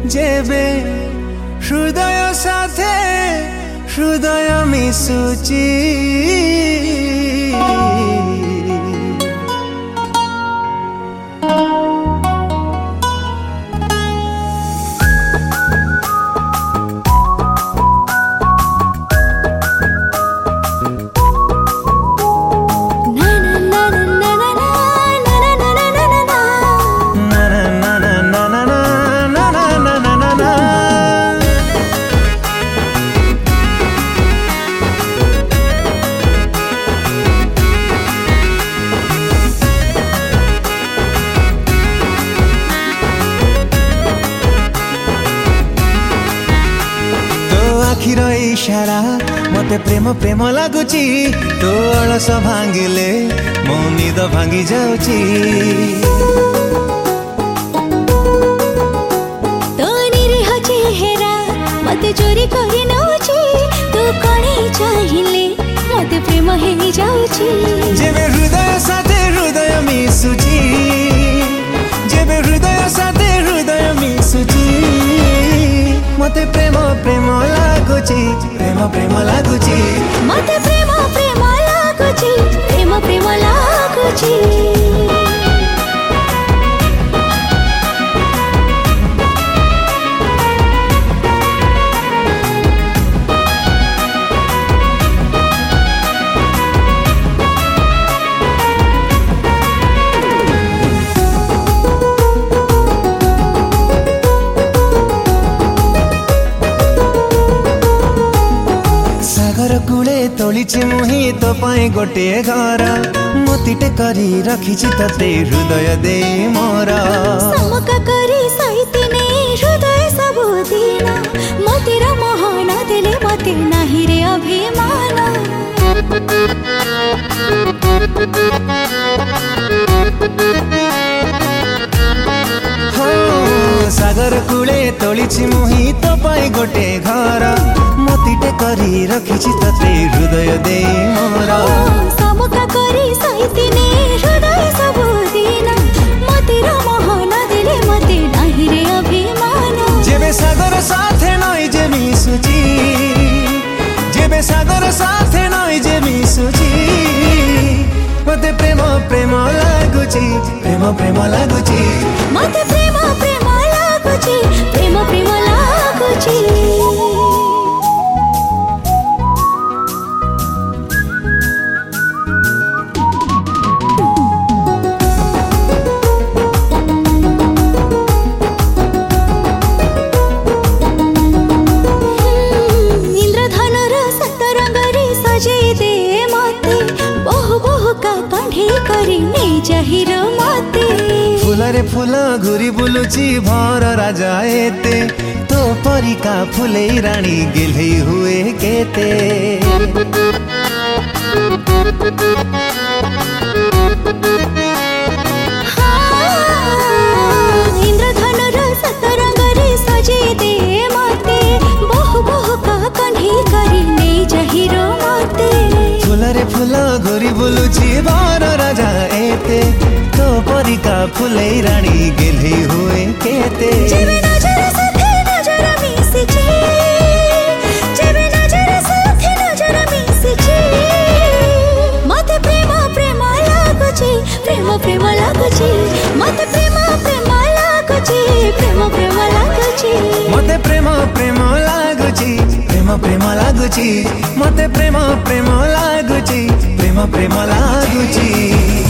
जेबे हृदय साथे हृदय मिशुची आखिर इशारा मते प्रेम प्रेम लागुची तो अलस भांगिले मो निद भांगी जाउची तो निरीह चेहरा मते चोरी करी नउची तू कोणी चाहिले मते प्रेम हेई जाउची जेबे हृदय साथे हृदय मिशुची जेबे हृदय साथे हृदय मिशुची मते प्रेम प्रेम लागुची प्रेम प्रेम लागुची मते प्रेम प्रेम लागुची प्रेम प्रेम लागुची कूले तोलिछि मुही तो पाए गोटे घर मोतीटे करी रखिछि तते हृदय दे मोरा समका करी साइतिने हृदय सबुदिन मोतीर मोहन देले मते नाही रे अभिमान हो सागर कूले तोलिछि मुही तो पाए गोटे घर मोतीटे करी रखिछि तते हृदय दे मोरा समका करी साइतिने हृदय सबुदिन मोतीर मोहन देले मते नाही रे अभिमान जेबे सागर साथे नई जे मिशुची जेबे सागर साथे नई जे मिशुची मते प्रेम प्रेम लागुची प्रेम प्रेम लागुची मते प्रेम प्रेम लागुची प्रेम प्रेम लागुची फुलरे फुल घुरी बुलुची भर राजा एते तो परिका फुले रानी गेलै हुए केते इंद्रधनुर सतरंगरे सजे दे मते बहु बहु का कन्ही करी नै जहिरो मते फुलरे फुल घुरी बुलुची भर राजा एते तो परिका फुले रानी गेलै हुए केते जेबे नजर साथे नजर मिशुची जेबे नजर साथे नजर मिशुची मते प्रेम प्रेम लागुची प्रेम प्रेम लागुची मते प्रेम प्रेम लागुची प्रेम प्रेम लागुची मते प्रेम प्रेम लागुची प्रेम प्रेम लागुची मते प्रेम प्रेम लागुची प्रेम प्रेम लागुची।